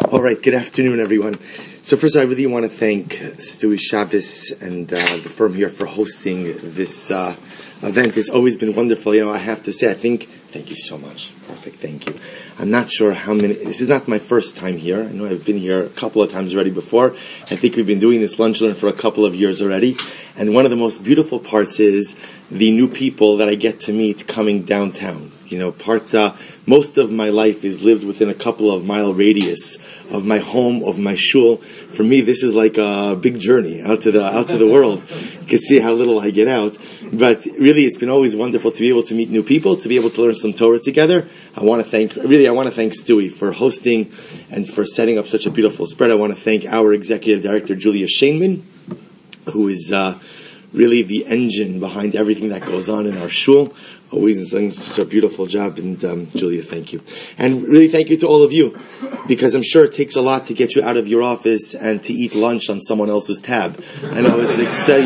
All right, good afternoon, everyone. So first, I really want to thank Stewie Shabbos and the firm here for hosting this event. It's always been wonderful. You know, I have to say, thank you so much. Perfect, thank you. I'm not sure how many, this is not my first time here. I know I've been here a couple of times already before. I think we've been doing this lunch learn for a couple of years already. And one of the most beautiful parts is the new people that I get to meet coming downtown. You know, most of my life is lived within a couple of mile radius of my home, of my shul. For me, this is like a big journey out to the world. You can see how little I get out. But really, it's been always wonderful to be able to meet new people, to be able to learn some Torah together. I want to thank Stewie for hosting and for setting up such a beautiful spread. I want to thank our executive director, Julia Shainman, who is really the engine behind everything that goes on in our shul. Always doing such a beautiful job, and Julia, thank you. And really thank you to all of you, because I'm sure it takes a lot to get you out of your office and to eat lunch on someone else's tab. I know it's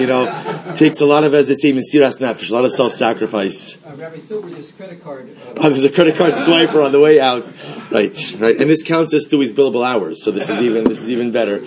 it takes a lot of, as they say, mesiras nefesh, a lot of self-sacrifice. Rabbi Silver, there's a credit card. There's a credit card swiper on the way out. Right. And this counts as Stewie's billable hours, so this is even better.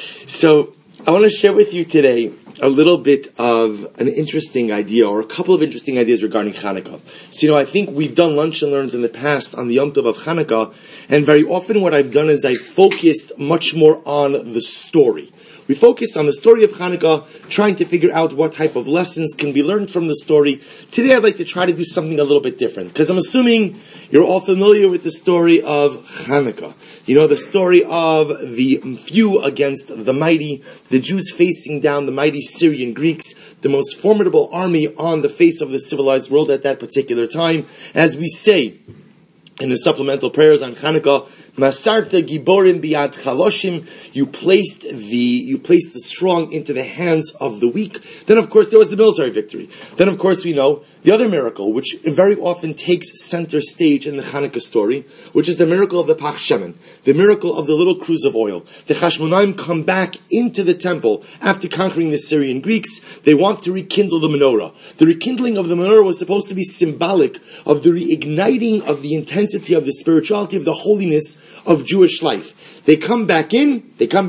So I want to share with you today a little bit of an interesting idea, or a couple of interesting ideas regarding Hanukkah. So, I think we've done lunch and learns in the past on the Yom Tov of Hanukkah, and very often what I've done is I focused much more on the story. We focused on the story of Hanukkah, trying to figure out what type of lessons can be learned from the story. Today I'd like to try to do something a little bit different, because I'm assuming you're all familiar with the story of Hanukkah. You know the story of the few against the mighty, the Jews facing down the mighty Syrian Greeks, the most formidable army on the face of the civilized world at that particular time. As we say in the supplemental prayers on Hanukkah, Masarta giborim biad chaloshim, you placed the strong into the hands of the weak. Then of course there was the military victory. Then of course we know the other miracle, which very often takes center stage in the Hanukkah story, which is the miracle of the Pach Shemen, the miracle of the little cruse of oil. The Chashmonaim come back into the temple after conquering the Syrian Greeks. They want to rekindle the menorah. The rekindling of the menorah was supposed to be symbolic of the reigniting of the intensity of the spirituality of the holiness of Jewish life. They come back in,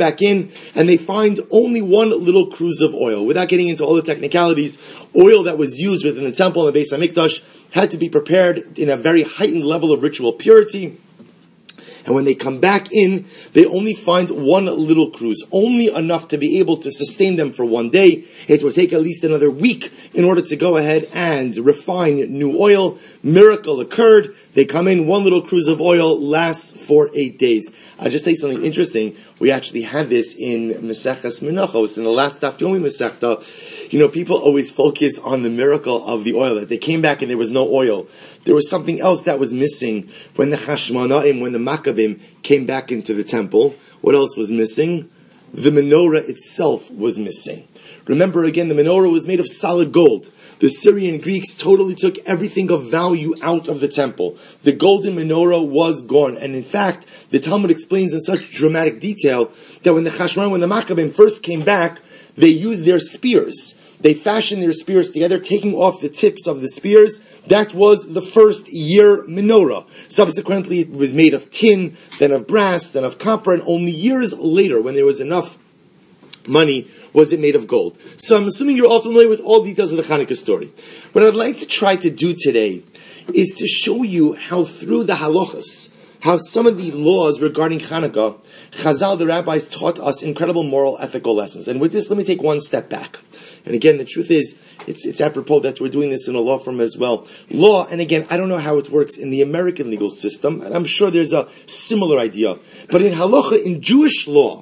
and they find only one little cruse of oil. Without getting into all the technicalities, oil that was used within the temple and the Beis HaMikdash had to be prepared in a very heightened level of ritual purity. And when they come back in, they only find one little cruse, only enough to be able to sustain them for one day. It will take at least another week in order to go ahead and refine new oil. Miracle occurred. They come in, one little cruse of oil lasts for 8 days. I'll just tell you something interesting. We actually had this in Maseches Menachos, in the last Daf Yomi Masechta. People always focus on the miracle of the oil, that they came back and there was no oil. There was something else that was missing when the Hashmonaim, when the Maccabim came back into the temple. What else was missing? The menorah itself was missing. Remember again, the menorah was made of solid gold. The Syrian Greeks totally took everything of value out of the temple. The golden menorah was gone. And in fact, the Talmud explains in such dramatic detail that when the Maccabim first came back, they used their spears. They fashioned their spears together, taking off the tips of the spears. That was the first year menorah. Subsequently, it was made of tin, then of brass, then of copper, and only years later, when there was enough money, was it made of gold. So I'm assuming you're all familiar with all details of the Hanukkah story. What I'd like to try to do today is to show you how through the halachas, how some of the laws regarding Hanukkah, Chazal, the rabbis, taught us incredible moral, ethical lessons. And with this, let me take one step back. And again, the truth is, it's apropos that we're doing this in a law firm as well. Law, and again, I don't know how it works in the American legal system, and I'm sure there's a similar idea. But in halacha, in Jewish law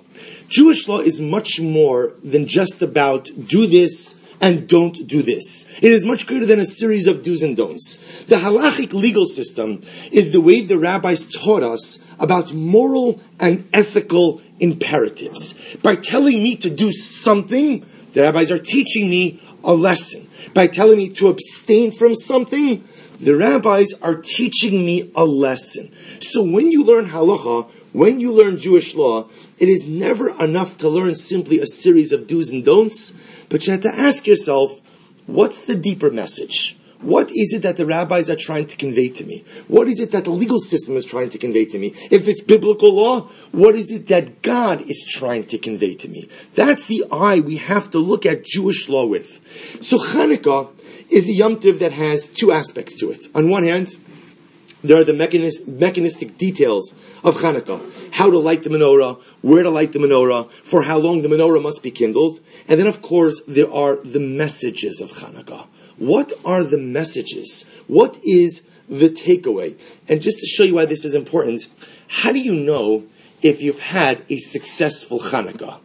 is much more than just about do this and don't do this. It is much greater than a series of do's and don'ts. The halachic legal system is the way the rabbis taught us about moral and ethical imperatives. By telling me to do something, the rabbis are teaching me a lesson. By telling me to abstain from something, the rabbis are teaching me a lesson. So when you learn halacha, when you learn Jewish law, it is never enough to learn simply a series of do's and don'ts, but you have to ask yourself, what's the deeper message? What is it that the rabbis are trying to convey to me? What is it that the legal system is trying to convey to me? If it's biblical law, what is it that God is trying to convey to me? That's the eye we have to look at Jewish law with. So Chanukah is a Yom Tov that has two aspects to it. On one hand, there are the mechanistic details of Chanukah. How to light the menorah, where to light the menorah, for how long the menorah must be kindled. And then, of course, there are the messages of Chanukah. What are the messages? What is the takeaway? And just to show you why this is important, how do you know if you've had a successful Chanukah?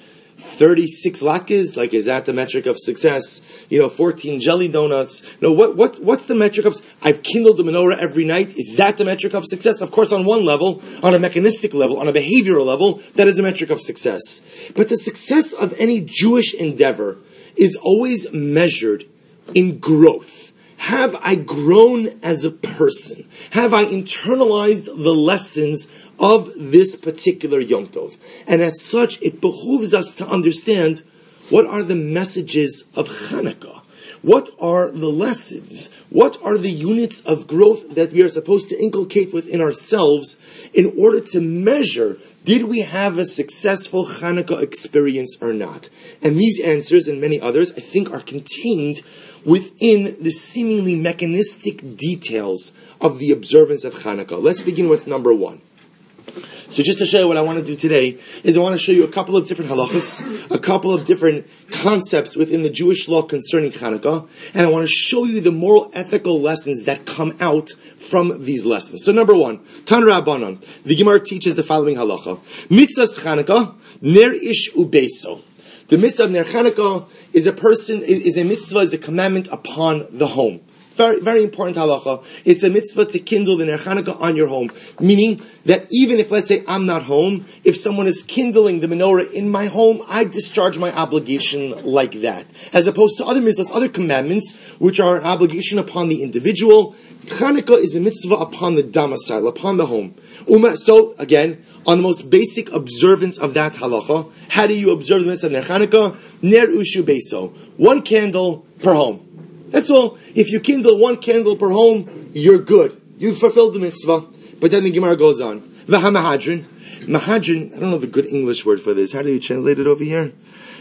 36 latkes, like, is that the metric of success? 14 jelly donuts. No, what's the metric of, I've kindled the menorah every night. Is that the metric of success? Of course, on one level, on a mechanistic level, on a behavioral level, that is a metric of success. But the success of any Jewish endeavor is always measured in growth. Have I grown as a person? Have I internalized the lessons of this particular Yom Tov? And as such, it behooves us to understand what are the messages of Chanukah. What are the lessons? What are the units of growth that we are supposed to inculcate within ourselves in order to measure, did we have a successful Chanukah experience or not? And these answers and many others, I think, are contained within the seemingly mechanistic details of the observance of Chanukah. Let's begin with number one. So just to show you what I want to do today is I want to show you a couple of different halachas, a couple of different concepts within the Jewish law concerning Chanukah, and I want to show you the moral ethical lessons that come out from these lessons. So number one, Tan Rabbanon, the Gemara teaches the following halacha. Mitzvahs Chanukah, ner ish ubeso. The mitzvah of Ner Chanukah is a mitzvah, is a commandment upon the home. Very, very important halacha. It's a mitzvah to kindle the Ner Chanukah on your home. Meaning that even if, let's say, I'm not home, if someone is kindling the menorah in my home, I discharge my obligation like that. As opposed to other mitzvahs, other commandments, which are an obligation upon the individual. Chanukah is a mitzvah upon the domicile, upon the home. So, again, on the most basic observance of that halacha, how do you observe the mitzvah of Ner Chanukah? Ner ushu beso. One candle per home. That's all. If you kindle one candle per home, you're good. You've fulfilled the mitzvah. But then the Gemara goes on. V'ha-mahadrin. Mahadrin, I don't know the good English word for this. How do you translate it over here?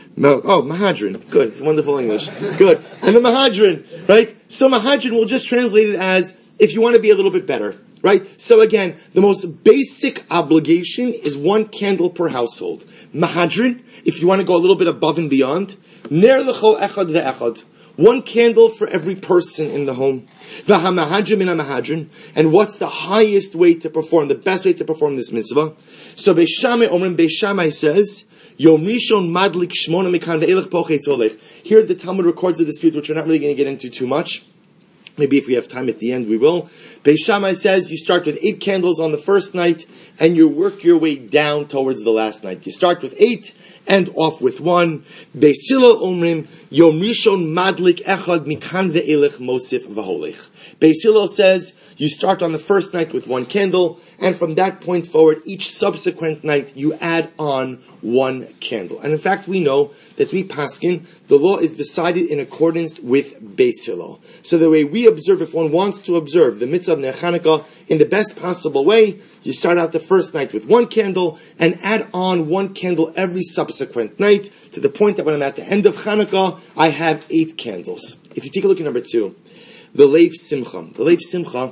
Mahadrin. Good. It's wonderful English. Good. And the Mahadrin, right? So Mahadrin, we'll just translate it as, if you want to be a little bit better. Right? So again, the most basic obligation is one candle per household. Mahadrin, if you want to go a little bit above and beyond, ner l'chol echad ve'echad. One candle for every person in the home. V'ha-mahadrin min ha-mahadrin. And what's the highest way to perform, the best way to perform this mitzvah? So Beis Shammai says, Yom Rishon madlik shmona mikan ve'elech pochetz olech. Here the Talmud records a dispute, which we're not really going to get into too much. Maybe if we have time at the end, we will. Beis Shammai says you start with 8 candles on the first night, and you work your way down towards the last night. You start with 8, and off with 1. Beis Hillel omrim, Yom Rishon madlik echad mikan ve'elech mosif v'holech. Beis Hillel says you start on the first night with 1 candle, and from that point forward, each subsequent night, you add on 1 candle. And in fact, we know that we paskin, the law is decided in accordance with Beis Hillel. So the way we observe, if one wants to observe the mitzvah of Ner Chanukah in the best possible way, you start out the first night with 1 candle, and add on 1 candle every subsequent night, to the point that when I'm at the end of Chanukah, I have 8 candles. If you take a look at number 2, the Lev Simcha. The Lev Simcha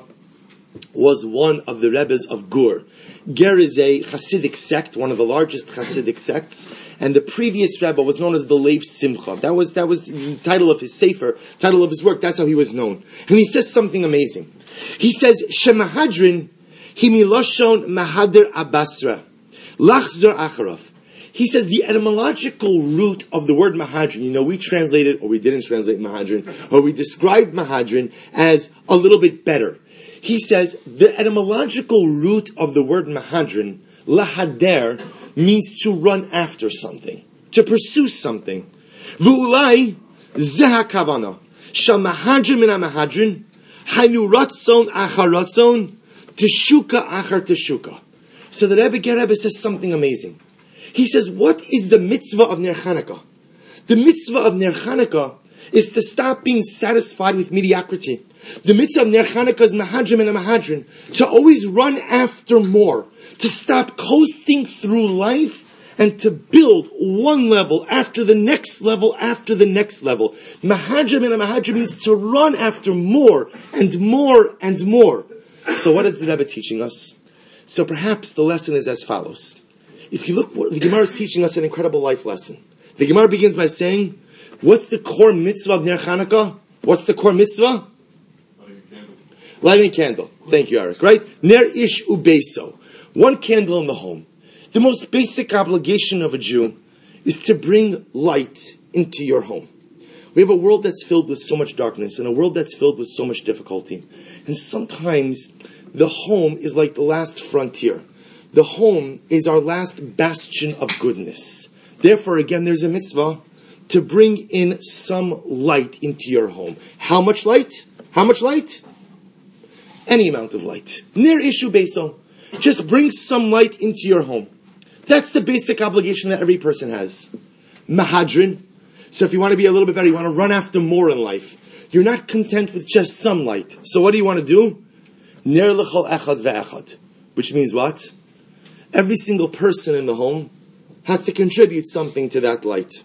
was one of the Rebbes of Gur. Ger is a Hasidic sect, one of the largest Hasidic sects, and the previous Rebbe was known as the Lev Simcha. That was the title of his sefer, title of his work. That's how he was known. And he says something amazing. He says, Shemahadrin himiloshon mahader abasra lachzor acharov. He says the etymological root of the word Mahadrin, we translated, or we didn't translate Mahadrin, or we described Mahadrin as a little bit better. He says the etymological root of the word Mahadrin, lahader, means to run after something, to pursue something. V'ulai zeha kavana, shal Mahadrin min ha-Mahadrin, hainu ratzon achar ratzon, teshuka achar teshuka. So the Rebbe says something amazing. He says, what is the mitzvah of Ner Chanukah? The mitzvah of Ner Chanukah is to stop being satisfied with mediocrity. The mitzvah of Ner Chanukah is mahadrim and a mahadrin, to always run after more, to stop coasting through life and to build one level after the next level after the next level. Mahadrim and a mahadrim means to run after more and more and more. So what is the Rebbe teaching us? So perhaps the lesson is as follows. If you look, the Gemara is teaching us an incredible life lesson. The Gemara begins by saying, what's the core mitzvah of Ner Chanukah? What's the core mitzvah? Lighting a candle. Thank you, Eric. Right? Ner ish ubeso. One candle in the home. The most basic obligation of a Jew is to bring light into your home. We have a world that's filled with so much darkness and a world that's filled with so much difficulty. And sometimes the home is like the last frontier. The home is our last bastion of goodness. Therefore, again, there's a mitzvah to bring in some light into your home. How much light? How much light? Any amount of light. Ner ishu beso. Just bring some light into your home. That's the basic obligation that every person has. Mahadrin. So if you want to be a little bit better, you want to run after more in life. You're not content with just some light. So what do you want to do? Ner l'chol echad ve'echad. Which means what? Every single person in the home has to contribute something to that light.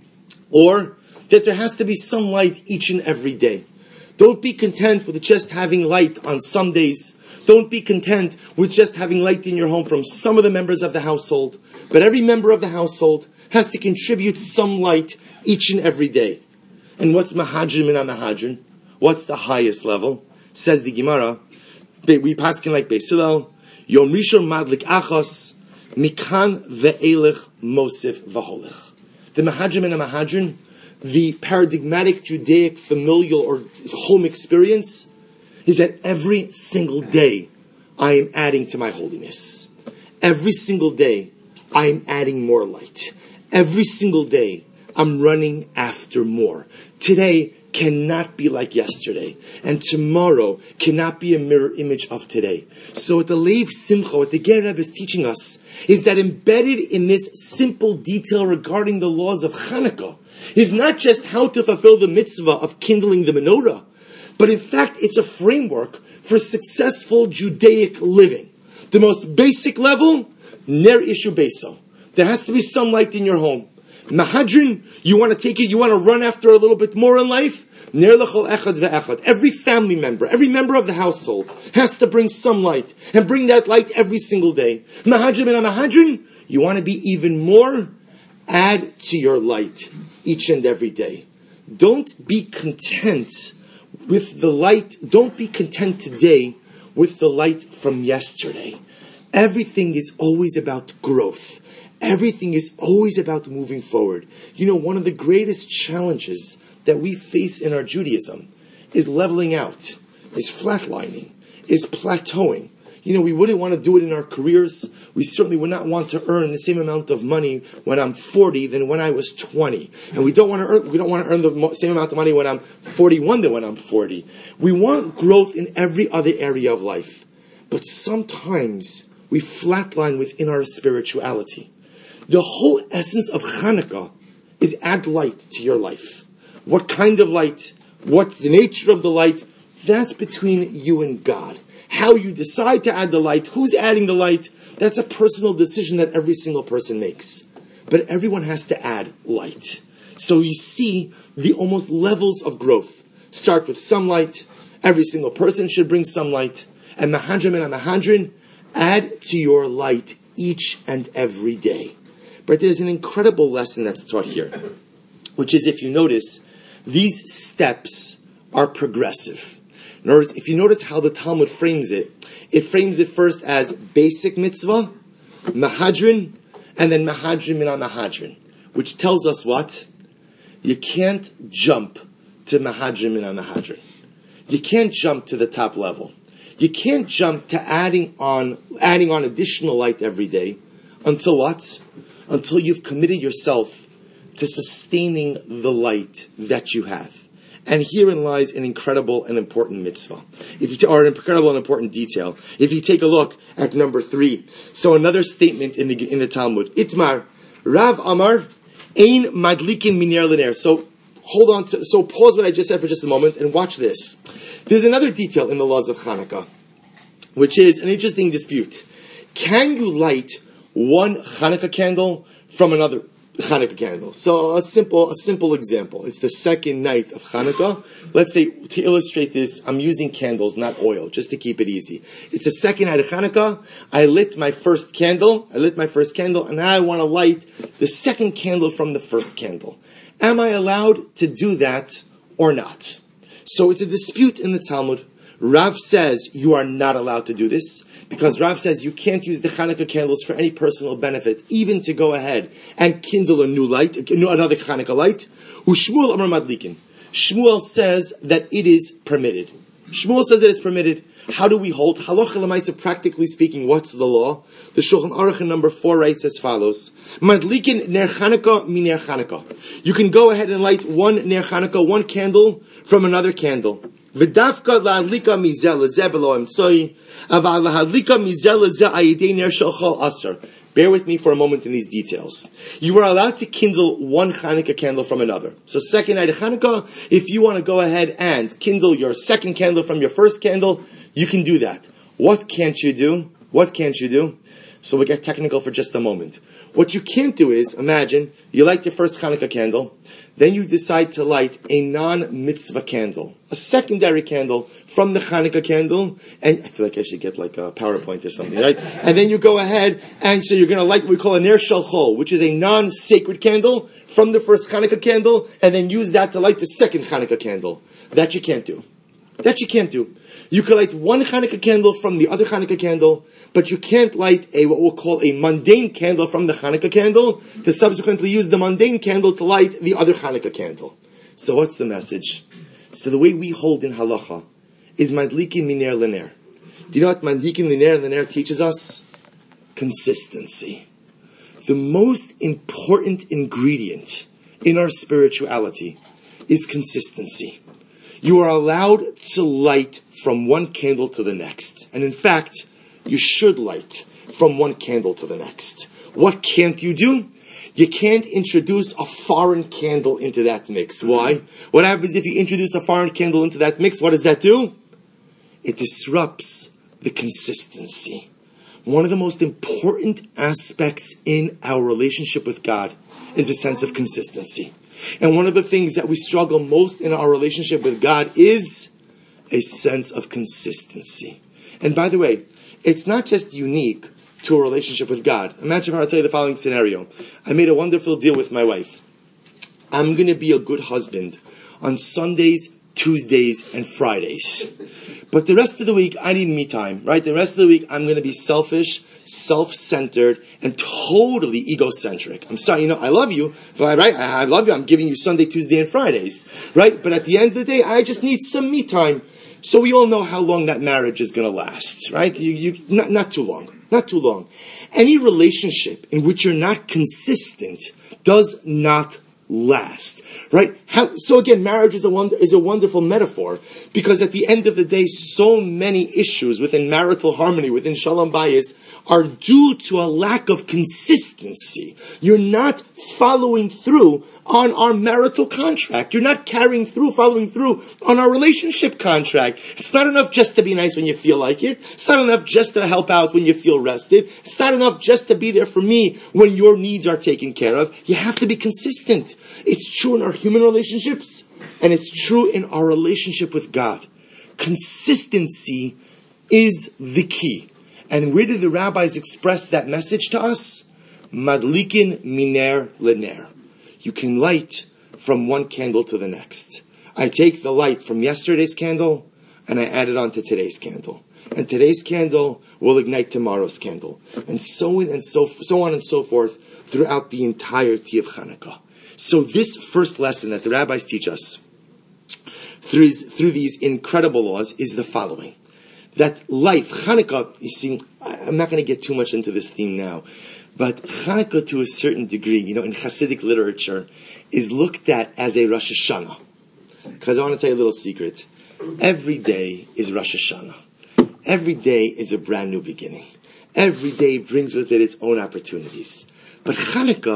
Or that there has to be some light each and every day. Don't be content with just having light on some days. Don't be content with just having light in your home from some of the members of the household. But every member of the household has to contribute some light each and every day. And what's mahadrin min mahadrin? What's the highest level? Says the Gemara. We paskin like Beis Hillel. Yom Rishon madlik achos mikan ve'elech mosif v'holech. The mahadrin min mahadrin, the paradigmatic Judaic familial or home experience, is that every single day I am adding to my holiness. Every single day I am adding more light. Every single day I'm running after more. Today cannot be like yesterday, and tomorrow cannot be a mirror image of today. So what the Leiv Simcha, what the Ger Rebbe is teaching us, is that embedded in this simple detail regarding the laws of Chanukah is not just how to fulfill the mitzvah of kindling the menorah, but in fact it's a framework for successful Judaic living. The most basic level, ner ishu beso. There has to be some light in your home. Mahadrin, you want to take it, you want to run after a little bit more in life? Ner l'chol echad ve'echad. Every family member, every member of the household has to bring some light, and bring that light every single day. Mahadrin and mahadrin, you want to be even more? Add to your light each and every day. Don't be content with the light. Don't be content today with the light from yesterday. Everything is always about growth. Everything is always about moving forward. You know, one of the greatest challenges that we face in our Judaism is leveling out, is flatlining, is plateauing. You know, we wouldn't want to do it in our careers. We certainly would not want to earn the same amount of money when I'm 40 than when I was 20. And we don't want to earn the same amount of money when I'm 41 than when I'm 40. We want growth in every other area of life. But sometimes we flatline within our spirituality. The whole essence of Chanukah is add light to your life. What kind of light? What's the nature of the light? That's between you and God. How you decide to add the light, who's adding the light, that's a personal decision that every single person makes. But everyone has to add light. So you see the almost levels of growth. Start with some light. Every single person should bring some light. And mahadrin and mahadrin, add to your light each and every day. But there's an incredible lesson that's taught here, which is, if you notice, these steps are progressive. In other words, if you notice how the Talmud frames it first as basic mitzvah, mahadrin, and then mahadrin min mahadrin, which tells us what? You can't jump to mahadrin min mahadrin. You can't jump to the top level. You can't jump to adding on additional light every day until what? Until you've committed yourself to sustaining the light that you have. And herein lies an incredible and important mitzvah. Or an incredible and important detail. If you take a look at number 3. So another statement in the Talmud. Itmar, Rav Amar, Ein Madlikin Miner Liner. So hold on to, so pause what I just said for just a moment and watch this. There's another detail in the laws of Hanukkah, which is an interesting dispute. Can you light one Hanukkah candle from another Hanukkah candle? So a simple example. It's the second night of Hanukkah. Let's say, to illustrate this, I'm using candles, not oil, just to keep it easy. It's the second night of Hanukkah. I lit my first candle, and now I want to light the second candle from the first candle. Am I allowed to do that or not? So it's a dispute in the Talmud. Rav says you are not allowed to do this, because Rav says you can't use the Hanukkah candles for any personal benefit, even to go ahead and kindle a new light, another Hanukkah light. Ushmuel Amar Madlikin. Shmuel says that it is permitted. Shmuel says that it's permitted. How do we hold? Halacha l'maisa, practically speaking, what's the law? The Shulchan Aruch in number 4 writes as follows: Madlikin ner Hanukkah mi ner Hanukkah. You can go ahead and light one ner Hanukkah, one candle from another candle. V'dafka la'adlika mizeh lezeh b'lo emtzoi, aval la'adlika mizeh lezeh ayidei ner shachol asar. Bear with me for a moment in these details. You are allowed to kindle one Hanukkah candle from another. So second night of Hanukkah, if you want to go ahead and kindle your second candle from your first candle, you can do that. What can't you do? So we'll get technical for just a moment. What you can't do is, imagine, you light your first Hanukkah candle, then you decide to light a non-mitzvah candle, a secondary candle from the Hanukkah candle, and I feel like I should get like a PowerPoint or something, right? And then you go ahead, and so you're going to light what we call a ner shalchol, which is a non-sacred candle from the first Hanukkah candle, and then use that to light the second Hanukkah candle. That you can't do. You can light one Hanukkah candle from the other Hanukkah candle, but you can't light what we'll call a mundane candle from the Hanukkah candle to subsequently use the mundane candle to light the other Hanukkah candle. So what's the message? So the way we hold in halacha is madlikin miner lener. Do you know what madlikin miner lener teaches us? Consistency. The most important ingredient in our spirituality is consistency. You are allowed to light from one candle to the next. And in fact, you should light from one candle to the next. What can't you do? You can't introduce a foreign candle into that mix. Why? What happens if you introduce a foreign candle into that mix? What does that do? It disrupts the consistency. One of the most important aspects in our relationship with God is a sense of consistency. And one of the things that we struggle most in our relationship with God is a sense of consistency. And by the way, it's not just unique to a relationship with God. Imagine if I tell you the following scenario. I made a wonderful deal with my wife. I'm going to be a good husband on Sundays, Tuesdays, and Fridays. But the rest of the week, I need me time, right? The rest of the week, I'm going to be selfish, self-centered, and totally egocentric. I'm sorry, I love you, right? I love you. I'm giving you Sunday, Tuesday, and Fridays, right? But at the end of the day, I just need some me time. So we all know how long that marriage is going to last, right? Not too long. Any relationship in which you're not consistent does not last, right? So again, marriage is a wonderful metaphor, because at the end of the day, so many issues within marital harmony, within shalom bayis, are due to a lack of consistency. You're not following through on our marital contract. You're not following through on our relationship contract. It's not enough just to be nice when you feel like it. It's not enough just to help out when you feel rested. It's not enough just to be there for me when your needs are taken care of. You have to be consistent. It's true in our human relationships, and it's true in our relationship with God. Consistency is the key. And where did the rabbis express that message to us? Madlikin miner lener. You can light from one candle to the next. I take the light from yesterday's candle and I add it on to today's candle. And today's candle will ignite tomorrow's candle. And so on and so forth throughout the entirety of Hanukkah. So this first lesson that the rabbis teach us through these incredible laws is the following. That life, Hanukkah, you see, I'm not going to get too much into this theme now, but Hanukkah to a certain degree, in Hasidic literature, is looked at as a Rosh Hashanah. Because I want to tell you a little secret. Every day is Rosh Hashanah. Every day is a brand new beginning. Every day brings with it its own opportunities. But Hanukkah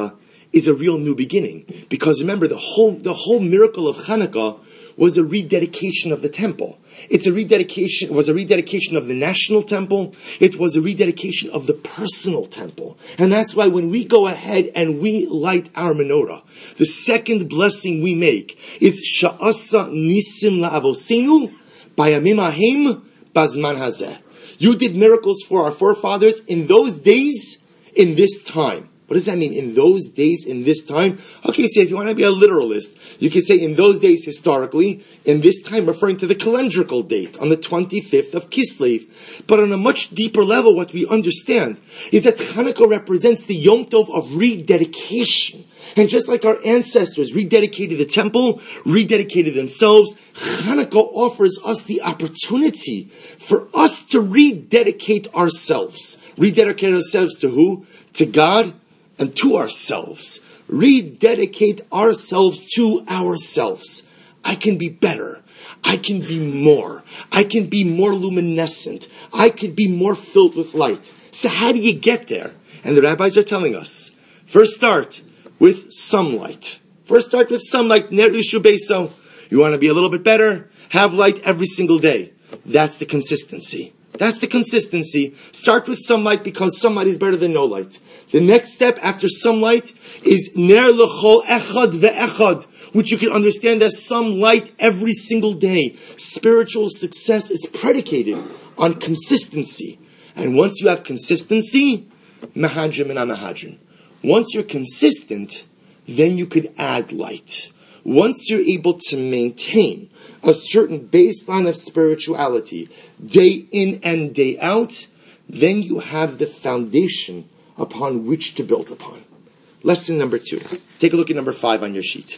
is a real new beginning. Because remember, the whole miracle of Hanukkah was a rededication of the temple. It was a rededication of the national temple. It was a rededication of the personal temple. And that's why when we go ahead and we light our menorah, the second blessing we make is Sha'asa Nisim La'avosenu Bayamim Ahim Bazman Hazeh. You did miracles for our forefathers in those days, in this time. What does that mean? In those days, in this time? Okay, so if you want to be a literalist, you can say in those days historically, in this time referring to the calendrical date, on the 25th of Kislev. But on a much deeper level, what we understand is that Hanukkah represents the Yom Tov of rededication. And just like our ancestors rededicated the temple, rededicated themselves, Hanukkah offers us the opportunity for us to rededicate ourselves. Rededicate ourselves to who? To God and to ourselves. Rededicate ourselves to ourselves. I can be better. I can be more. I can be more luminescent. I could be more filled with light. So how do you get there? And the rabbis are telling us, first start with some light. First start with some light. Ner Ishu Beso. You want to be a little bit better? Have light every single day. That's the consistency. That's the consistency. Start with some light because some light is better than no light. The next step after some light is Ner L'chol Echad Ve'echad, which you can understand as some light every single day. Spiritual success is predicated on consistency. And once you have consistency, Mahadrim and Amahadrim. Once you're consistent, then you could add light. Once you're able to maintain a certain baseline of spirituality, day in and day out, then you have the foundation upon which to build upon. Lesson number 2. Take a look at number 5 on your sheet.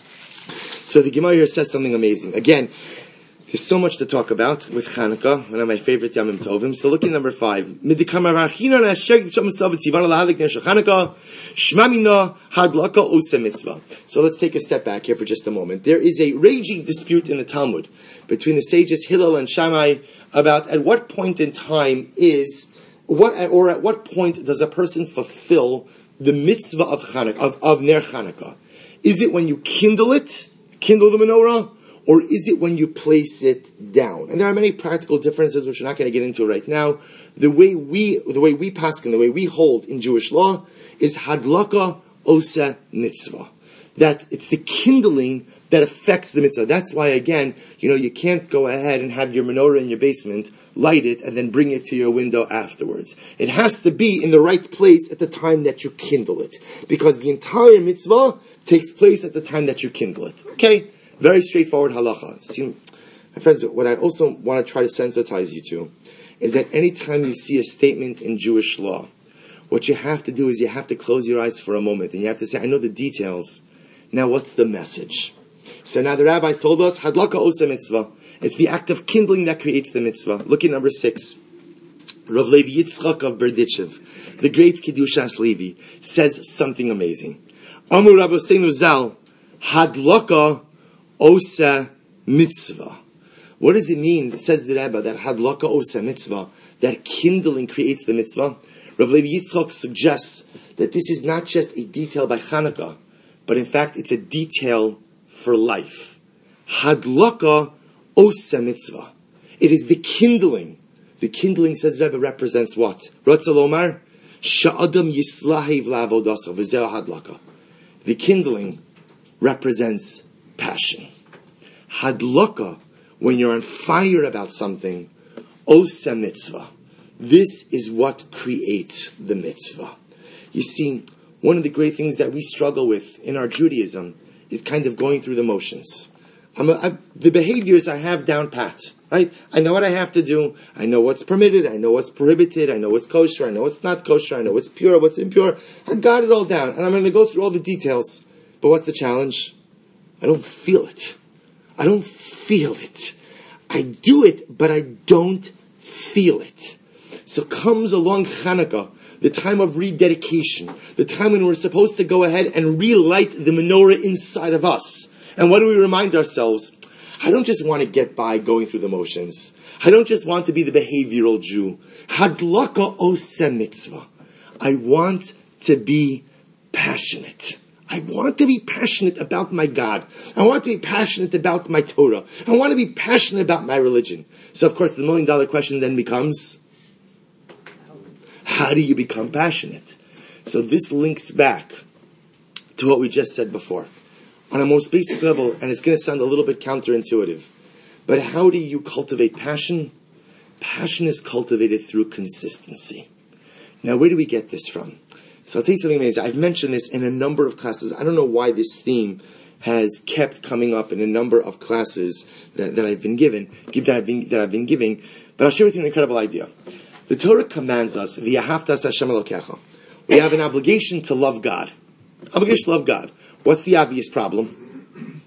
So the Gemara here says something amazing. Again, there's so much to talk about with Chanukah, one of my favorite Yamim Tovim. So look at number 5. So let's take a step back here for just a moment. There is a raging dispute in the Talmud between the sages Hillel and Shammai about at what point in time at what point does a person fulfill the mitzvah of Chanukah, of Ner Chanukah? Is it when you kindle the menorah? Or is it when you place it down? And there are many practical differences which we're not going to get into right now. The way we paskin, the way we hold in Jewish law is hadlaka osa mitzvah. That it's the kindling that affects the mitzvah. That's why, again, you can't go ahead and have your menorah in your basement, light it, and then bring it to your window afterwards. It has to be in the right place at the time that you kindle it. Because the entire mitzvah takes place at the time that you kindle it. Okay? Very straightforward halacha. See, my friends, what I also want to try to sensitize you to is that anytime you see a statement in Jewish law, what you have to do is you have to close your eyes for a moment and you have to say, I know the details. Now what's the message? So now the rabbis told us, Hadlaka osa mitzvah. It's the act of kindling that creates the mitzvah. Look at number 6. Rav Levi Yitzchak of Berditchev, the great Kedushas Levi, says something amazing. Amur Rabbeinu Zal, Hadlaka osa mitzvah. What does it mean, says the Rebbe, that hadlaka osa mitzvah, that kindling creates the mitzvah? Rav Levi Yitzchak suggests that this is not just a detail by Chanukah, but in fact it's a detail for life. Hadlaka osa mitzvah. It is the kindling. The kindling, says the Rebbe, represents what? Ratzah lomar, sha'adam yislahiv la'avodasav v'zeh hadlaka. The kindling represents passion. Hadlaka, when you're on fire about something, osa mitzvah. This is what creates the mitzvah. You see, one of the great things that we struggle with in our Judaism is kind of going through the motions. The behaviors I have down pat, right? I know what I have to do. I know what's permitted. I know what's prohibited. I know what's kosher. I know what's not kosher. I know what's pure, what's impure. I got it all down, and I'm going to go through all the details. But what's the challenge? I don't feel it. I don't feel it. I do it, but I don't feel it. So comes along Chanukah, the time of rededication, the time when we're supposed to go ahead and relight the menorah inside of us. And what do we remind ourselves? I don't just want to get by going through the motions. I don't just want to be the behavioral Jew. Hadlaka osa mitzvah. I want to be passionate. I want to be passionate about my God. I want to be passionate about my Torah. I want to be passionate about my religion. So, of course, the $1 million question then becomes, how do you become passionate? So this links back to what we just said before. On a most basic level, and it's going to sound a little bit counterintuitive, but how do you cultivate passion? Passion is cultivated through consistency. Now, where do we get this from? So I'll tell you something amazing. I've mentioned this in a number of classes. I don't know why this theme has kept coming up in a number of classes that I've been giving, but I'll share with you an incredible idea. The Torah commands us, V'yahavtas Hashem Elokecha. We have an obligation to love God. Obligation to love God. What's the obvious problem?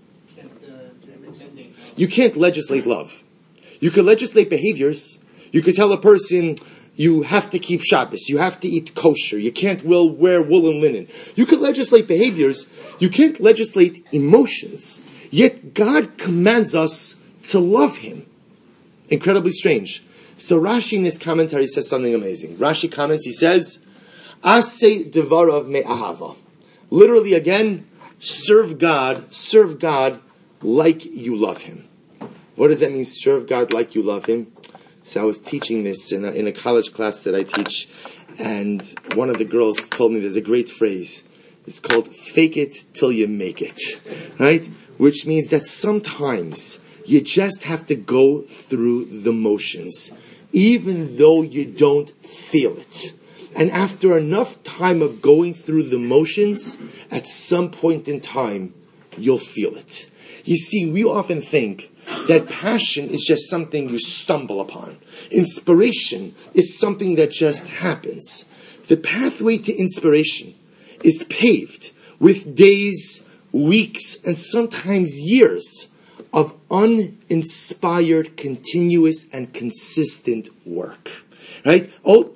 You can't legislate love. You can legislate behaviors. You could tell a person, you have to keep Shabbos. You have to eat kosher. You can't wear wool and linen. You can legislate behaviors. You can't legislate emotions. Yet God commands us to love Him. Incredibly strange. So Rashi in his commentary says something amazing. Rashi comments, he says, Aseh devarav me'ahava. Literally again, serve God like you love Him. What does that mean, serve God like you love Him? So I was teaching this in a college class that I teach, and one of the girls told me there's a great phrase. It's called fake it till you make it. Right? Which means that sometimes you just have to go through the motions, even though you don't feel it. And after enough time of going through the motions, at some point in time, you'll feel it. You see, we often think that passion is just something you stumble upon. Inspiration is something that just happens. The pathway to inspiration is paved with days, weeks, and sometimes years of uninspired, continuous, and consistent work. Right?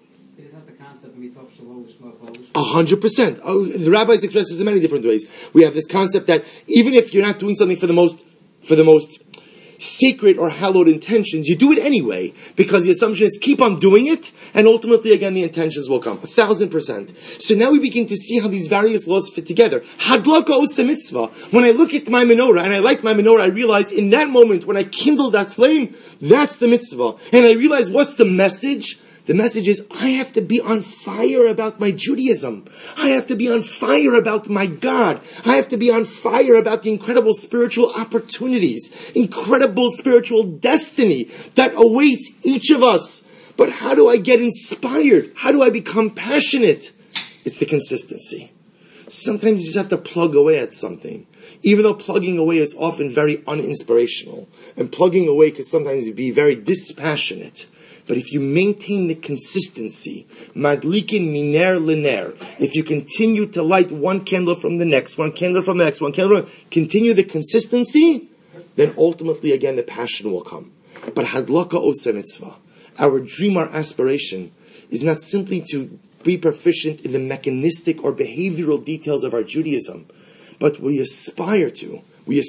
100%. Oh, the rabbis express this in many different ways. We have this concept that even if you're not doing something for the most sacred or hallowed intentions, you do it anyway, because the assumption is keep on doing it, and ultimately again the intentions will come. 1,000%. So now we begin to see how these various laws fit together. Hadlaka oseh mitzvah. When I look at my menorah and I light my menorah, I realize in that moment when I kindle that flame, that's the mitzvah. And I realize what's the message? The message is, I have to be on fire about my Judaism. I have to be on fire about my God. I have to be on fire about the incredible spiritual opportunities, incredible spiritual destiny that awaits each of us. But how do I get inspired? How do I become passionate? It's the consistency. Sometimes you just have to plug away at something. Even though plugging away is often very uninspirational. And plugging away can sometimes be very dispassionate. But if you maintain the consistency, madlikin miner liner, if you continue to light one candle from the next, one candle from the next, one candle from the next, continue the consistency, then ultimately again the passion will come. But hadlaka oseh mitzvah, our dream, our aspiration, is not simply to be proficient in the mechanistic or behavioral details of our Judaism, but we aspire to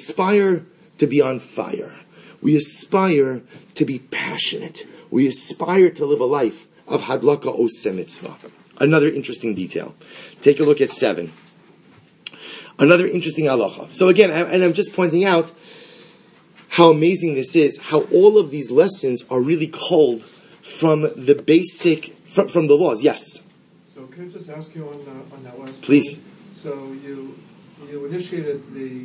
be on fire. We aspire to be passionate. We aspire to live a life of hadlaka oseh mitzvah. Another interesting detail. Take a look at 7. Another interesting halacha. So again, and I'm just pointing out how amazing this is, how all of these lessons are really culled from the basic, from the laws. Yes? So can I just ask you on that last Please. point? So you initiated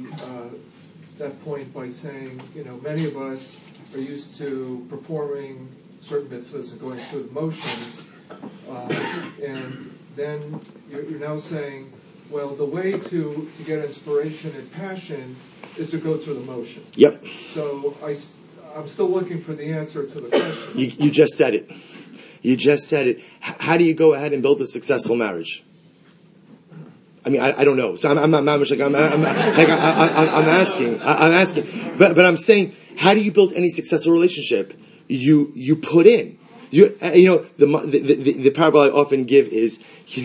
that point by saying, many of us are used to performing certain mitzvahs and going through the motions, and then you're now saying, well, the way to get inspiration and passion is to go through the motion. Yep. So I'm still looking for the answer to the question. You just said it. You just said it. How do you go ahead and build a successful marriage? I mean, I don't know. So I'm asking. But I'm saying, how do you build any successful relationship? You put in. The parable I often give is,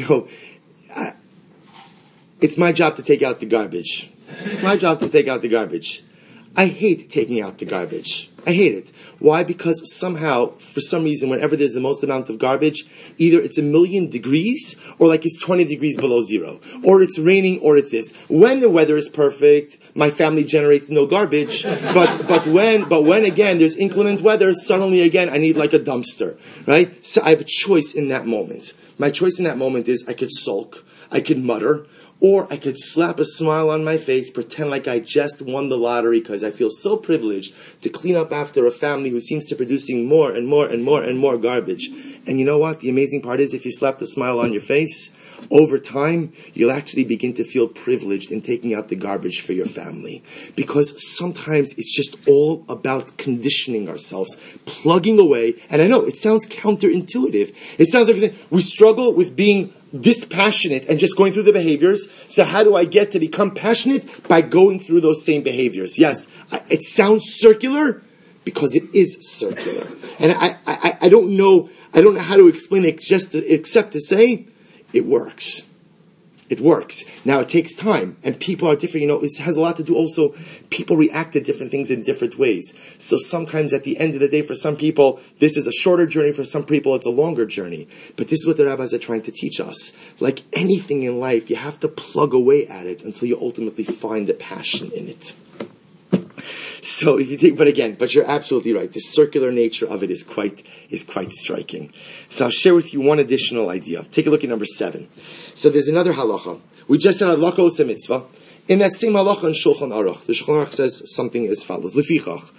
it's my job to take out the garbage. It's my job to take out the garbage. I hate taking out the garbage. I hate it. Why? Because somehow, for some reason, whenever there's the most amount of garbage, either it's 1,000,000 degrees, or like it's 20 degrees below zero. Or it's raining, or it's this. When the weather is perfect, my family generates no garbage. But when again, there's inclement weather, suddenly again, I need like a dumpster. Right? So I have a choice in that moment. My choice in that moment is I could sulk, I could mutter, or I could slap a smile on my face, pretend like I just won the lottery because I feel so privileged to clean up after a family who seems to be producing more and more and more and more garbage. And you know what? The amazing part is if you slap the smile on your face, over time, you'll actually begin to feel privileged in taking out the garbage for your family. Because sometimes it's just all about conditioning ourselves, plugging away. And I know, it sounds counterintuitive. It sounds like we struggle with being dispassionate and just going through the behaviors. So how do I get to become passionate? By going through those same behaviors. Yes, it sounds circular because it is circular. And I don't know how to explain it except to say it works. It works. Now it takes time, and people are different. It has a lot to do also, people react to different things in different ways. So sometimes at the end of the day, for some people, this is a shorter journey. For some people, it's a longer journey. But this is what the rabbis are trying to teach us. Like anything in life, you have to plug away at it until you ultimately find the passion in it. So if you think, but you're absolutely right. The circular nature of it is quite striking. So I'll share with you one additional idea. Take a look at number 7. So there's another halacha. We just said halacha ose mitzvah. In that same halacha in Shulchan Aruch, the Shulchan Aruch says something as follows: Lefichach.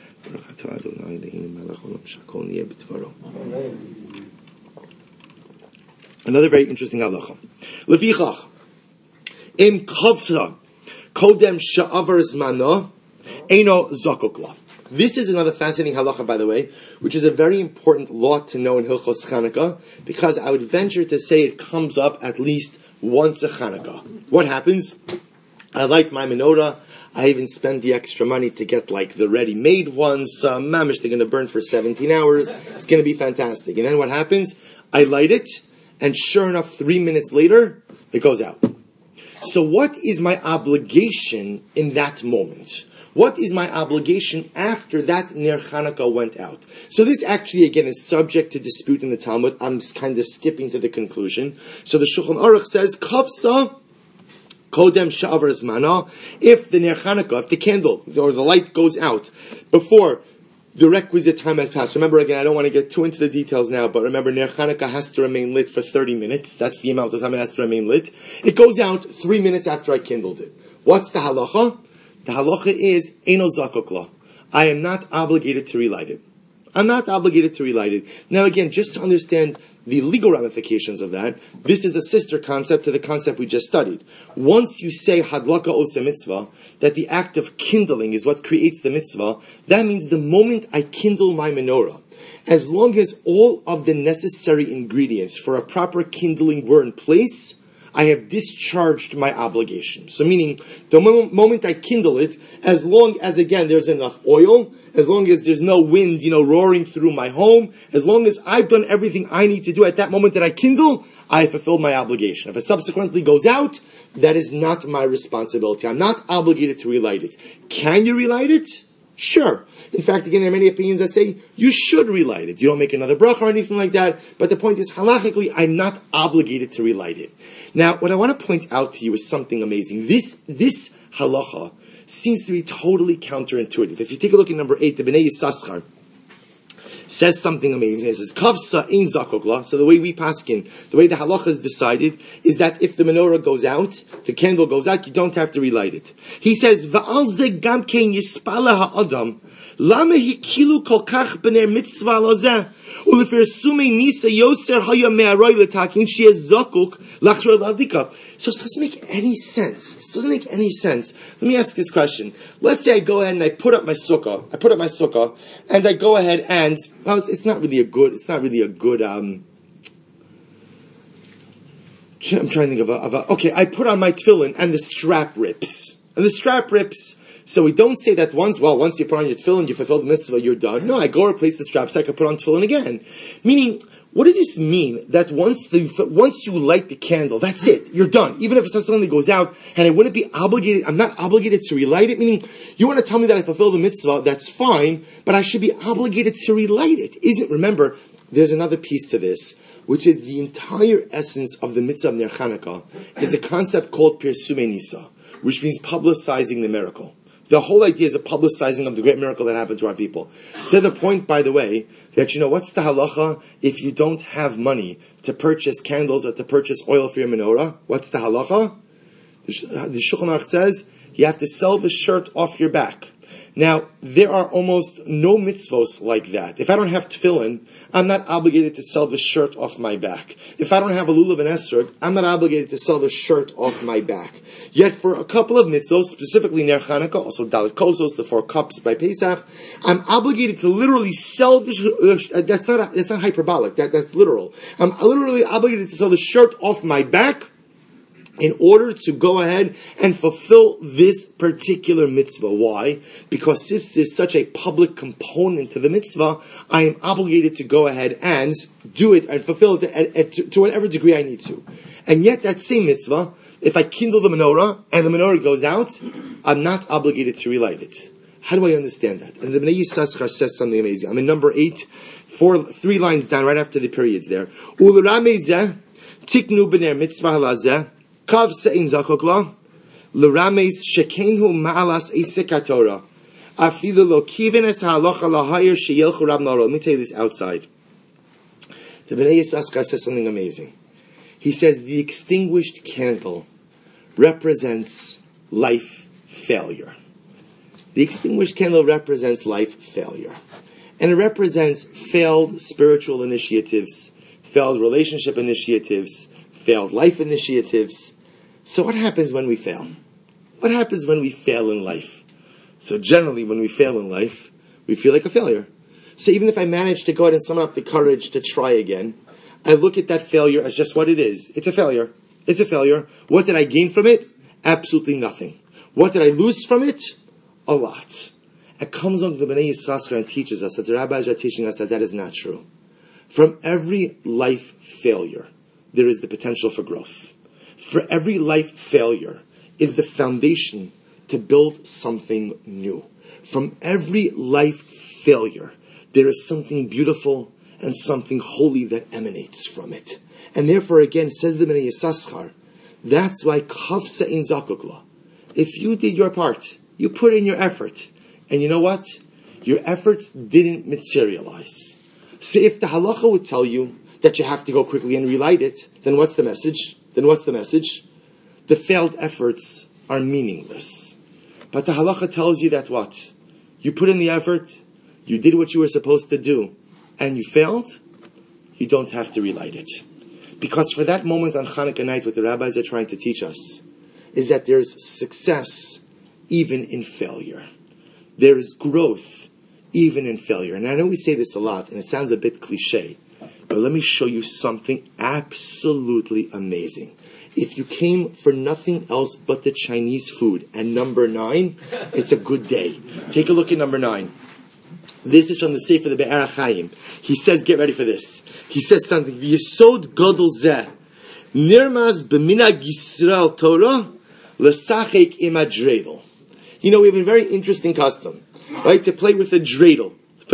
Another very interesting halacha. Lefichach im kavsa kodem sha'avar zmano. Eino zakokla. This is another fascinating halacha, by the way, which is a very important law to know in Hilchos Chanukah, because I would venture to say it comes up at least once a Chanukah. What happens? I like my menorah. I even spend the extra money to get like the ready-made ones. Mamish, they're going to burn for 17 hours. It's going to be fantastic. And then what happens? I light it, and sure enough, 3 minutes later, it goes out. So what is my obligation in that moment? What is my obligation after that Ner Chanukah went out? So this actually, again, is subject to dispute in the Talmud. I'm kind of skipping to the conclusion. So the Shulchan Aruch says, Kavsa kodem sha'avar zmana. If the Ner Chanukah, if the candle or the light goes out before the requisite time has passed. Remember, again, I don't want to get too into the details now, but remember, Ner Chanukah has to remain lit for 30 minutes. That's the amount of time it has to remain lit. It goes out 3 minutes after I kindled it. What's the halacha? The halacha is, Eino zakokla. I am not obligated to relight it. I'm not obligated to relight it. Now again, just to understand the legal ramifications of that, this is a sister concept to the concept we just studied. Once you say hadlaka ose mitzvah, that the act of kindling is what creates the mitzvah, that means the moment I kindle my menorah, as long as all of the necessary ingredients for a proper kindling were in place, I have discharged my obligation. So meaning, the moment I kindle it, as long as, again, there's enough oil, as long as there's no wind, roaring through my home, as long as I've done everything I need to do at that moment that I kindle, I have fulfilled my obligation. If it subsequently goes out, that is not my responsibility. I'm not obligated to relight it. Can you relight it? Sure. In fact, again, there are many opinions that say you should relight it. You don't make another bracha or anything like that. But the point is, halachically, I'm not obligated to relight it. Now, what I want to point out to you is something amazing. This halacha seems to be totally counterintuitive. If you take a look at number 8, the Bnei Yissaschar says something amazing. It says, Kavsa ein zakokla. So the way we paskin, the way the halacha is decided, is that if the menorah goes out, the candle goes out, you don't have to relight it. He says, Va'al ze gam kein yispala ha'adam, lama hikilu kol kach b'ner mitzvah lozeh, u'lefersumei nisa yoser haya me'aroi l'takin sheyeh zakuk l'achshor l'adika. So this doesn't make any sense. This doesn't make any sense. Let me ask this question. Let's say I go ahead and I put up my sukkah, and I go ahead and, well, it's not really a good, I'm trying to think of a, okay, I put on my tefillin and the strap rips. So we don't say that once you put on your tefillin, you fulfill the mitzvah, you're done. No, I go replace the strap so I can put on tefillin again. Meaning, What does this mean? That once you light the candle, that's it. You're done. Even if it suddenly goes out, and I wouldn't be obligated, I'm not obligated to relight it, meaning, you want to tell me that I fulfill the mitzvah, that's fine, but I should be obligated to relight it. Remember, there's another piece to this, which is the entire essence of the mitzvah of Ner Chanukah, is a concept called Pirsumei Nisa, which means publicizing the miracle. The whole idea is a publicizing of the great miracle that happened to our people. To the point, by the way, that what's the halacha if you don't have money to purchase candles or to purchase oil for your menorah? What's the halacha? The Shulchan Aruch says you have to sell the shirt off your back. Now, there are almost no mitzvos like that. If I don't have tefillin, I'm not obligated to sell the shirt off my back. If I don't have a lulav and esrog, I'm not obligated to sell the shirt off my back. Yet for a couple of mitzvos, specifically Ner Chanukah, also Dalet Kosos, the 4 cups by Pesach, I'm obligated to literally sell the that's not hyperbolic, that's literal. I'm literally obligated to sell the shirt off my back in order to go ahead and fulfill this particular mitzvah. Why? Because since there's such a public component to the mitzvah, I am obligated to go ahead and do it and fulfill it to whatever degree I need to. And yet that same mitzvah, if I kindle the menorah and the menorah goes out, I'm not obligated to relight it. How do I understand that? And the Bnei Yissaschar says something amazing. I'm in number 8, 3 lines down, right after the periods there. U'l'ramei zeh, tiknu b'ner mitzvah halazeh, Kav se'in zakokla, l'rameis shekenhu ma'alas esek haTorah, afilu lo kiven es ha'alocha lahayir sheyelchu rab naro. Let me tell you this outside. The Bnei Yissaschar says something amazing. He says the extinguished candle represents life failure. The extinguished candle represents life failure. And it represents failed spiritual initiatives, failed relationship initiatives, failed life initiatives. So what happens when we fail? What happens when we fail in life? So generally, when we fail in life, we feel like a failure. So even if I manage to go ahead and summon up the courage to try again, I look at that failure as just what it is. It's a failure. It's a failure. What did I gain from it? Absolutely nothing. What did I lose from it? A lot. It comes on to the Bnei Yissaschar and teaches us that the rabbis are teaching us that is not true. From every life failure, there is the potential for growth. For every life failure is the foundation to build something new. From every life failure, there is something beautiful and something holy that emanates from it. And therefore, again, says the Bnei Yissaschar, that's why Kav se'in zakukla. If you did your part, you put in your effort, and you know what? Your efforts didn't materialize. So if the halacha would tell you that you have to go quickly and relight it, then what's the message? The failed efforts are meaningless. But the halacha tells you that what? You put in the effort, you did what you were supposed to do, and you failed, you don't have to relight it. Because for that moment on Chanukah night, what the rabbis are trying to teach us is that there's success even in failure. There is growth even in failure. And I know we say this a lot, and it sounds a bit cliche, but let me show you something absolutely amazing. If you came for nothing else but the Chinese food, and number 9, it's a good day. Take a look at number 9. This is from the Sefer the Be'er HaChaim. He says, get ready for this. He says something. V'yesod gadol zeh, nirmaz b'minag Yisrael Torah, l'sachek im adredel. We have a very interesting custom, right? To play with a dreidel.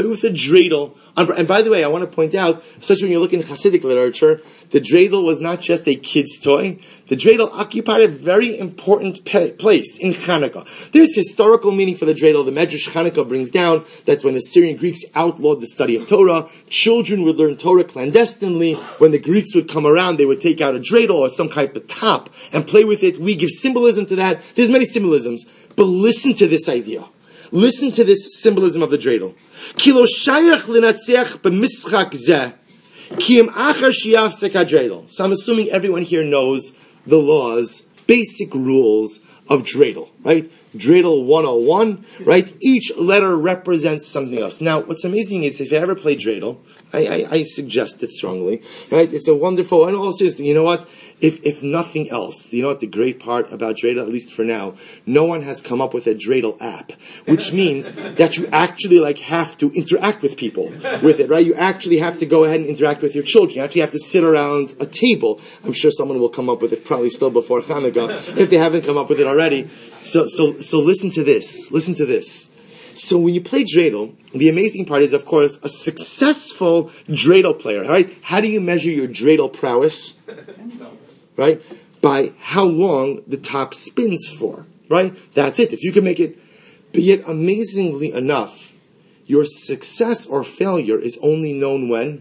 And by the way, I want to point out, especially when you're looking at Hasidic literature, the dreidel was not just a kid's toy. The dreidel occupied a very important place in Chanukah. There's historical meaning for the dreidel. The Medrash Chanukah brings down that when the Syrian Greeks outlawed the study of Torah, children would learn Torah clandestinely. When the Greeks would come around, they would take out a dreidel or some type of top and play with it. We give symbolism to that. There's many symbolisms. But listen to this idea. Listen to this symbolism of the dreidel. Kilo shayach linatziach b'mischak zeh, ki im achar sheyafsek hadreidel. So I'm assuming everyone here knows the laws, basic rules of dreidel, right? Dreidel 101, right? Each letter represents something else. Now, what's amazing is if you ever play dreidel, I suggest it strongly. Right? It's a wonderful, and also, you know what? If nothing else, you know what the great part about dreidel, at least for now, no one has come up with a dreidel app, which means that you actually have to interact with people with it, right? You actually have to go ahead and interact with your children. You actually have to sit around a table. I'm sure someone will come up with it probably still before Hanukkah, if they haven't come up with it already. So listen to this. Listen to this. So when you play dreidel, the amazing part is, of course, a successful dreidel player, right? How do you measure your dreidel prowess? Right? By how long the top spins for, right? That's it. If you can make it, but yet amazingly enough, your success or failure is only known when?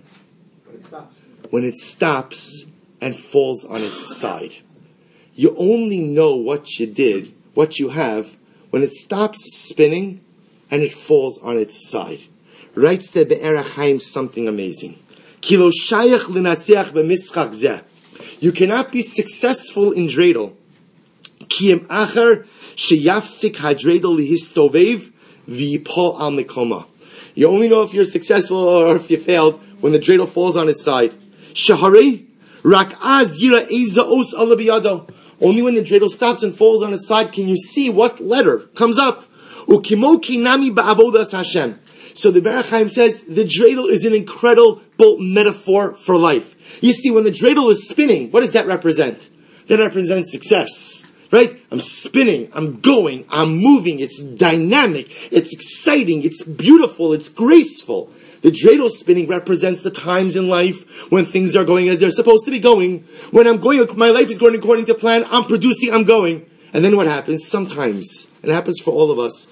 When it stops and falls on its side. You only know what you did, what you have, when it stops spinning and it falls on its side. Writes the Be'er HaChaim something amazing. Kilo shayach l'natziach b'mischach zeh. You cannot be successful in dreidel. Ki em achar sheyafsik hadreidel lihistovev v'yipol al mikoma. You only know if you're successful or if you failed when the dreidel falls on its side. Shahari rak az yira eza os ala biyado. Only when the dreidel stops and falls on its side can you see what letter comes up. Ukimo kinami ba'avodas Hashem. So the Be'er HaChaim says the dreidel is an incredible metaphor for life. You see, when the dreidel is spinning, what does that represent? That represents success, right? I'm spinning, I'm going, I'm moving, it's dynamic, it's exciting, it's beautiful, it's graceful. The dreidel spinning represents the times in life when things are going as they're supposed to be going. When I'm going, my life is going according to plan, I'm producing, I'm going. And then what happens? Sometimes, and it happens for all of us,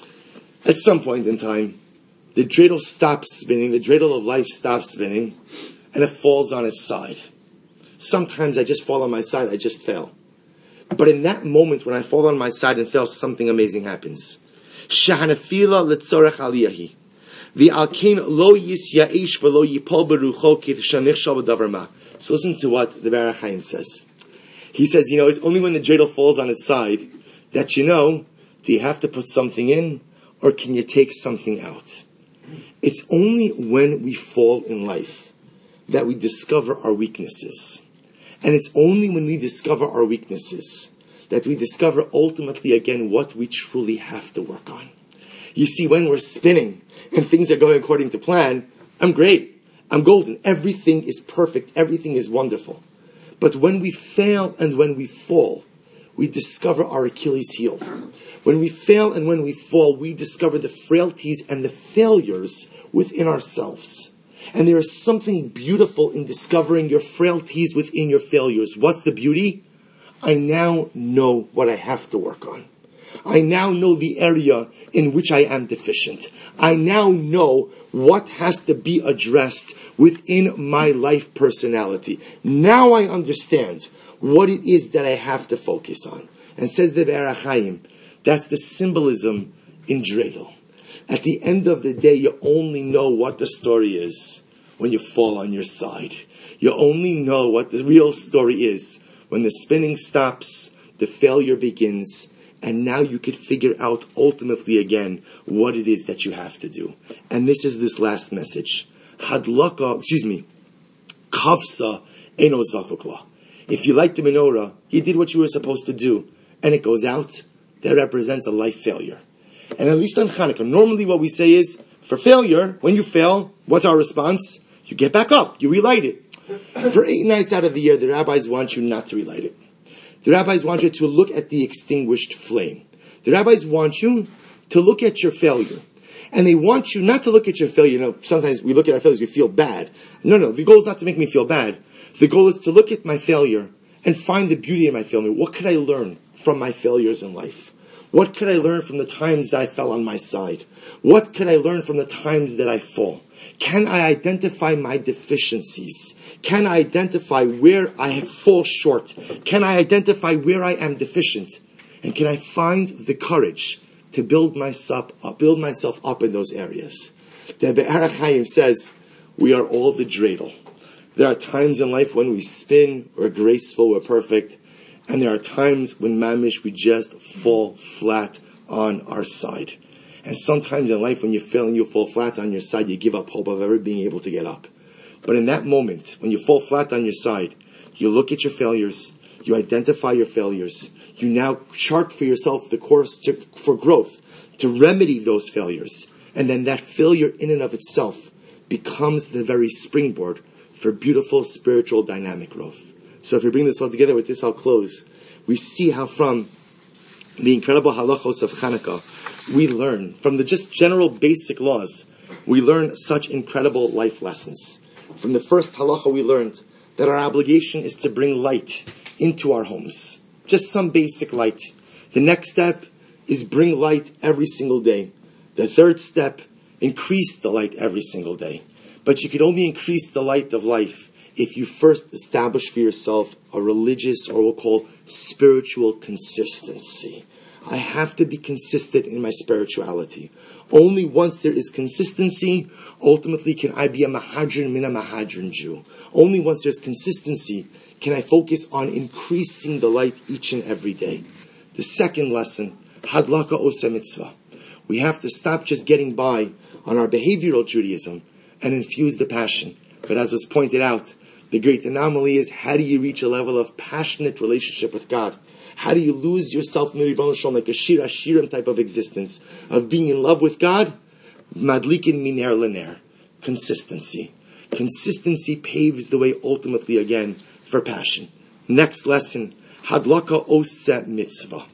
at some point in time, the dreidel stops spinning, the dreidel of life stops spinning, and it falls on its side. Sometimes I just fall on my side, I just fail. But in that moment when I fall on my side and fail, something amazing happens. Shahanafila letzorech aliyahi. V'alkein lo yisya'ish v'lo yipol berucho k'shanichshal b'davar ma. So listen to what the Be'er HaChaim says. He says, it's only when the dreidel falls on its side that do you have to put something in or can you take something out? It's only when we fall in life that we discover our weaknesses. And it's only when we discover our weaknesses that we discover ultimately again what we truly have to work on. You see, when we're spinning and things are going according to plan, I'm great. I'm golden. Everything is perfect. Everything is wonderful. But when we fail and when we fall, we discover our Achilles heel. When we fail and when we fall, we discover the frailties and the failures within ourselves. And there is something beautiful in discovering your frailties within your failures. What's the beauty? I now know what I have to work on. I now know the area in which I am deficient. I now know what has to be addressed within my life personality. Now I understand what it is that I have to focus on. And says the Be'er HaChaim, that's the symbolism in dreidel. At the end of the day, you only know what the story is when you fall on your side. You only know what the real story is when the spinning stops, the failure begins, and now you could figure out ultimately again what it is that you have to do. And this is this last message. Kavsa eno zakukla. If you light the menorah, you did what you were supposed to do, and it goes out, that represents a life failure. And at least on Hanukkah, normally what we say is, for failure, when you fail, what's our response? You get back up, you relight it. For 8 nights out of the year, the rabbis want you not to relight it. The rabbis want you to look at the extinguished flame. The rabbis want you to look at your failure. And they want you not to look at your failure. Sometimes we look at our failures, we feel bad. No, the goal is not to make me feel bad. The goal is to look at my failure and find the beauty in my failure. What could I learn from my failures in life? What could I learn from the times that I fell on my side? What could I learn from the times that I fall? Can I identify my deficiencies? Can I identify where I fall short? Can I identify where I am deficient? And can I find the courage to build myself up in those areas? The Be'er HaChaim says, we are all the dreidel. There are times in life when we spin, we're graceful, we're perfect. And there are times when mamish, we just fall flat on our side. And sometimes in life when you fail and you fall flat on your side, you give up hope of ever being able to get up. But in that moment, when you fall flat on your side, you look at your failures, you identify your failures, you now chart for yourself the course for growth, to remedy those failures. And then that failure in and of itself becomes the very springboard for beautiful spiritual dynamic growth. So if we bring this all together, with this I'll close. We see how from the incredible halachos of Hanukkah, we learn, from the just general basic laws, we learn such incredible life lessons. From the first halacha we learned that our obligation is to bring light into our homes. Just some basic light. The next step is bring light every single day. The third step, increase the light every single day. But you could only increase the light of life if you first establish for yourself a religious, or we'll call spiritual consistency. I have to be consistent in my spirituality. Only once there is consistency, ultimately can I be a mahadran min a mahadran Jew. Only once there's consistency can I focus on increasing the light each and every day. The second lesson, hadlaka osa mitzvah. We have to stop just getting by on our behavioral Judaism and infuse the passion. But as was pointed out, the great anomaly is, how do you reach a level of passionate relationship with God? How do you lose yourself in the Ribbon Shalom, like a Shir Hashirim type of existence, of being in love with God? Madlikin miner lener. Consistency. Consistency paves the way ultimately again for passion. Next lesson, hadlaka osa mitzvah.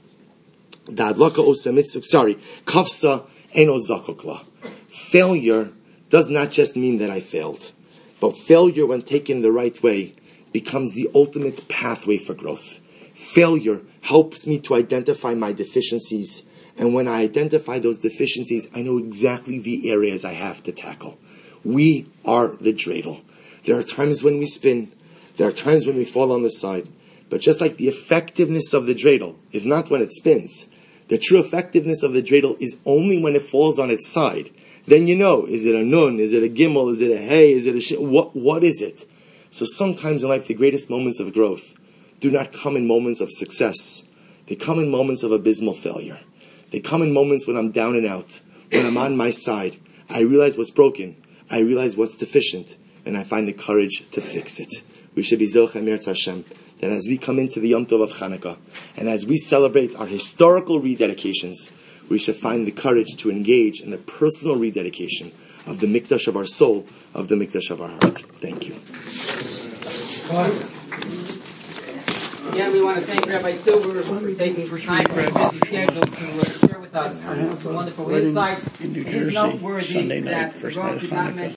The hadlaka osa mitzvah, kafsa eno zakokla. Failure does not just mean that I failed. But failure, when taken the right way, becomes the ultimate pathway for growth. Failure helps me to identify my deficiencies. And when I identify those deficiencies, I know exactly the areas I have to tackle. We are the dreidel. There are times when we spin. There are times when we fall on the side. But just like the effectiveness of the dreidel is not when it spins, the true effectiveness of the dreidel is only when it falls on its side. Then you know, is it a nun, is it a gimel, is it a hey, is it a shit, what is it? So sometimes in life, the greatest moments of growth do not come in moments of success. They come in moments of abysmal failure. They come in moments when I'm down and out, when I'm on my side. I realize what's broken, I realize what's deficient, and I find the courage to fix it. We should be Zocheh Meretz Hashem, that as we come into the Yom Tov of Chanukah, and as we celebrate our historical rededications, we should find the courage to engage in the personal rededication of the mikdash of our soul, of the mikdash of our heart. Thank you. Again, we want to thank Rabbi Silver for taking time from his busy schedule to share with us some wonderful insights. in New It is Jersey, noteworthy Sunday night, that first Rav night of did not Hanukkah. mention